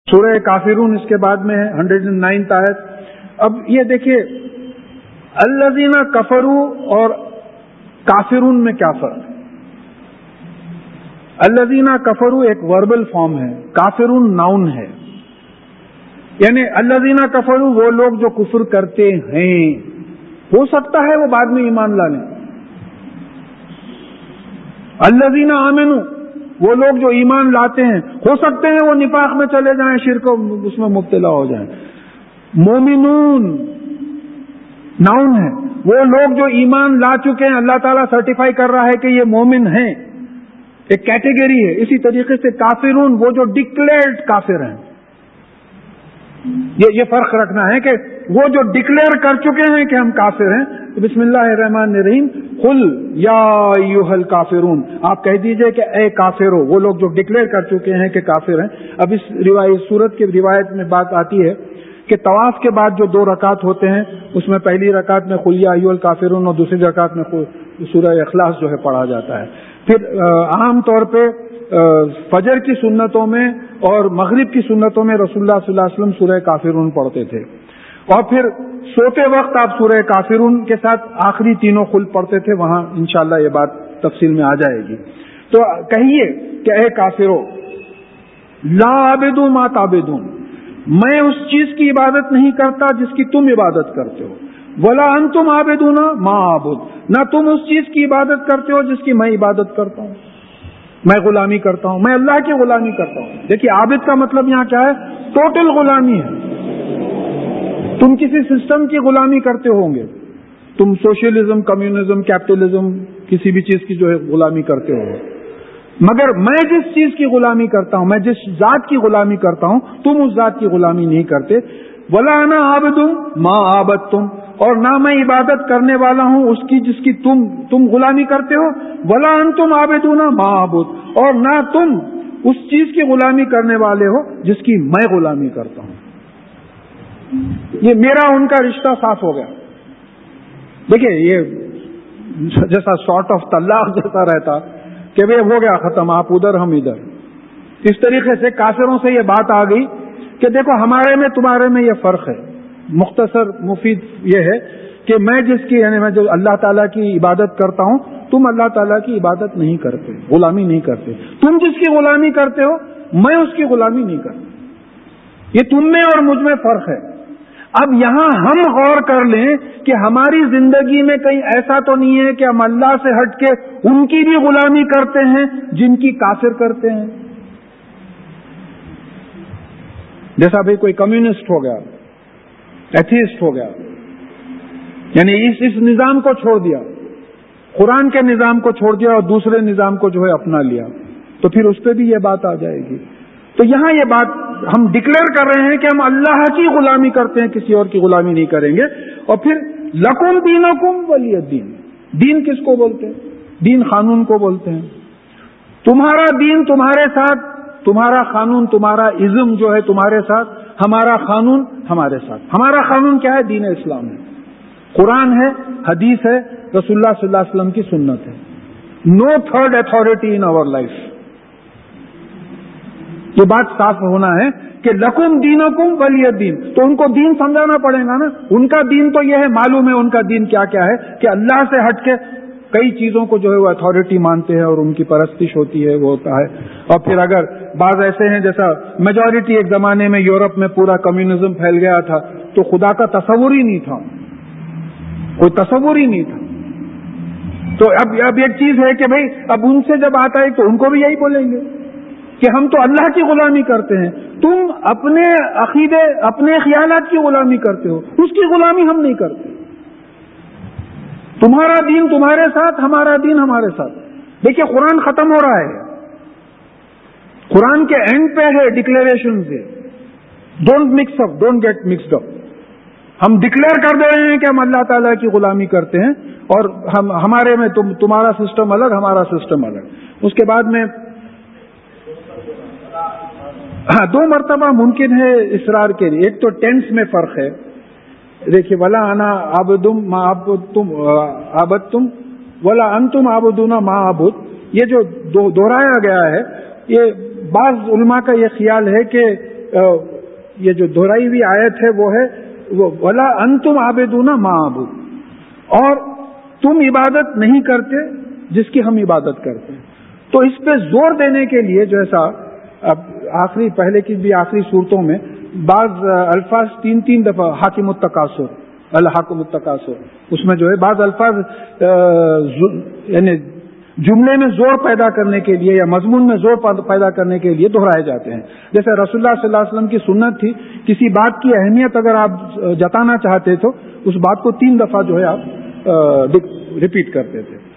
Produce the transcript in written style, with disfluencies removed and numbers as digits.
سورہ کافرون اس کے بعد میں ہے 109 آیت. اب یہ دیکھیے الذین کفروا اور کافرون میں کیا فرق ہے. الذین کفروا ایک وربل فارم ہے، کافرون ناؤن ہے. یعنی الذین کفروا وہ لوگ جو کفر کرتے ہیں، ہو سکتا ہے وہ بعد میں ایمان لا لیں. الذین آمنوا وہ لوگ جو ایمان لاتے ہیں، ہو سکتے ہیں وہ نفاق میں چلے جائیں، شرک اس میں مبتلا ہو جائیں. مومنون ناؤن ہے، وہ لوگ جو ایمان لا چکے ہیں، اللہ تعالیٰ سرٹیفائی کر رہا ہے کہ یہ مومن ہیں، ایک کیٹیگری ہے. اسی طریقے سے کافرون وہ جو ڈکلیئرڈ کافر ہیں. یہ فرق رکھنا ہے کہ وہ جو ڈکلیئر کر چکے ہیں کہ ہم کافر ہیں. تو بسم اللہ الرحمن الرحیم قل یا ایھا الکافرون، آپ کہہ دیجئے کہ اے کافرو، وہ لوگ جو ڈکلیئر کر چکے ہیں کہ کافر ہیں. اب اس سورت کی روایت میں بات آتی ہے کہ طواف کے بعد جو 2 رکعت ہوتے ہیں، اس میں پہلی رکعت میں قل یا ایھا الکافرون اور دوسری رکعت میں سورہ اخلاص جو ہے پڑھا جاتا ہے. پھر عام طور پہ فجر کی سنتوں میں اور مغرب کی سنتوں میں رسول اللہ صلی اللہ علیہ وسلم سورہ کافرون پڑھتے تھے، اور پھر سوتے وقت آپ سورہ کافرون کے ساتھ آخری تینوں قل پڑھتے تھے. وہاں انشاءاللہ یہ بات تفصیل میں آ جائے گی. تو کہیے کہ اے کافرو لا اعبد ما تعبدون، میں اس چیز کی عبادت نہیں کرتا جس کی تم عبادت کرتے ہو. ولا انتم عابدون ما اعبد، نہ تم اس چیز کی عبادت کرتے ہو جس کی میں عبادت کرتا ہوں. میں غلامی کرتا ہوں، میں اللہ کی غلامی کرتا ہوں. دیکھیے عابد کا مطلب یہاں کیا ہے؟ ٹوٹل غلامی ہے. تم کسی سسٹم کی غلامی کرتے ہوں گے، تم سوشلزم، کمیونزم، کیپٹلزم، کسی بھی چیز کی جو ہے غلامی کرتے ہو. مگر میں جس چیز کی غلامی کرتا ہوں، میں جس ذات کی غلامی کرتا ہوں، تم اس ذات کی غلامی نہیں کرتے. ولا انا عابد ما عبدتم، اور نہ میں عبادت کرنے والا ہوں اس کی جس کی تم غلامی کرتے ہو. ولا انتم عابدون ما اعبد، اور نہ تم اس چیز کی غلامی کرنے والے ہو جس کی میں غلامی کرتا ہوں. یہ میرا ان کا رشتہ صاف ہو گیا. دیکھیے یہ جیسا سارٹ آف طلاق جیسا رہتا کہ وہ ہو گیا ختم، آپ ادھر ہم ادھر. اس طریقے سے کافروں سے یہ بات آ گئی کہ دیکھو ہمارے میں تمہارے میں یہ فرق ہے. مختصر مفید یہ ہے کہ میں جس کی یعنی میں جو اللہ تعالیٰ کی عبادت کرتا ہوں، تم اللہ تعالیٰ کی عبادت نہیں کرتے، غلامی نہیں کرتے. تم جس کی غلامی کرتے ہو میں اس کی غلامی نہیں کرتا. یہ تم میں اور مجھ میں فرق ہے. اب یہاں ہم غور کر لیں کہ ہماری زندگی میں کہیں ایسا تو نہیں ہے کہ ہم اللہ سے ہٹ کے ان کی بھی غلامی کرتے ہیں جن کی کافر کرتے ہیں. جیسا بھائی کوئی کمیونسٹ ہو گیا، ایتھیسٹ ہو گیا، یعنی اس نظام کو چھوڑ دیا، قرآن کے نظام کو چھوڑ دیا اور دوسرے نظام کو جو ہے اپنا لیا، تو پھر اس پہ بھی یہ بات آ جائے گی. تو یہاں یہ بات ہم ڈکلیئر کر رہے ہیں کہ ہم اللہ کی غلامی کرتے ہیں، کسی اور کی غلامی نہیں کریں گے. اور پھر لکم دینکم ولی الدین، دین کس کو بولتے ہیں؟ دین قانون کو بولتے ہیں. تمہارا دین تمہارے ساتھ، تمہارا قانون، تمہارا ازم جو ہے تمہارے ساتھ، ہمارا قانون ہمارے ساتھ. ہمارا قانون کیا ہے؟ دین اسلام ہے، قرآن ہے، حدیث ہے، رسول اللہ صلی اللہ علیہ وسلم کی سنت ہے. No third authority in our life. یہ بات صاف ہونا ہے کہ لکم دینکم ولی الدین. تو ان کو دین سمجھانا پڑے گا نا. ان کا دین تو یہ ہے، معلوم ہے ان کا دین کیا کیا ہے کہ اللہ سے ہٹ کے کئی چیزوں کو جو ہے وہ اتھارٹی مانتے ہیں اور ان کی پرستش ہوتی ہے، وہ ہوتا ہے. اور پھر اگر بعض ایسے ہیں جیسا میجورٹی ایک زمانے میں یورپ میں پورا کمیونزم پھیل گیا تھا تو خدا کا تصور ہی نہیں تھا، کوئی تصور ہی نہیں تھا. تو اب ایک چیز ہے کہ بھئی اب ان سے جب آتا ہے تو ان کو بھی یہی بولیں گے کہ ہم تو اللہ کی غلامی کرتے ہیں، تم اپنے عقیدے، اپنے خیالات کی غلامی کرتے ہو، اس کی غلامی ہم نہیں کرتے. تمہارا دین تمہارے ساتھ، ہمارا دین ہمارے ساتھ. دیکھیے قرآن ختم ہو رہا ہے، قرآن کے اینڈ پہ ہے ڈکلیریشن سے، don't mix up, don't get mixed up. ہم ڈکلیئر کر دے رہے ہیں کہ ہم اللہ تعالیٰ کی غلامی کرتے ہیں اور ہمارے میں تمہارا سسٹم الگ، ہمارا سسٹم الگ. اس کے بعد میں 2 مرتبہ ممکن ہے اصرار کے لیے. ایک تو ٹینس میں فرق ہے. دیکھیے ولا انا عابدم ما عبدتم ولا انتم عابدون ما اعبد، یہ جو دہرایا گیا ہے، یہ بعض علماء کا یہ خیال ہے کہ یہ جو دہرائی ہوئی آیت ہے وہ ہے وَلَا أَنْتُمْ عَابِدُونَ مَا أَعْبُدُ، اور تم عبادت نہیں کرتے جس کی ہم عبادت کرتے ہیں. تو اس پہ زور دینے کے لیے جیسا اب آخری پہلے کی بھی آخری صورتوں میں بعض الفاظ 3 دفعہ حاکم التکاثر، الحاکم التکاثر، اس میں جو ہے بعض الفاظ یعنی جملے میں زور پیدا کرنے کے لیے یا مضمون میں زور پیدا کرنے کے لیے دہرائے جاتے ہیں. جیسے رسول اللہ صلی اللہ علیہ وسلم کی سنت تھی، کسی بات کی اہمیت اگر آپ جتانا چاہتے تو اس بات کو 3 دفعہ جو ہے آپ ریپیٹ کرتے تھے.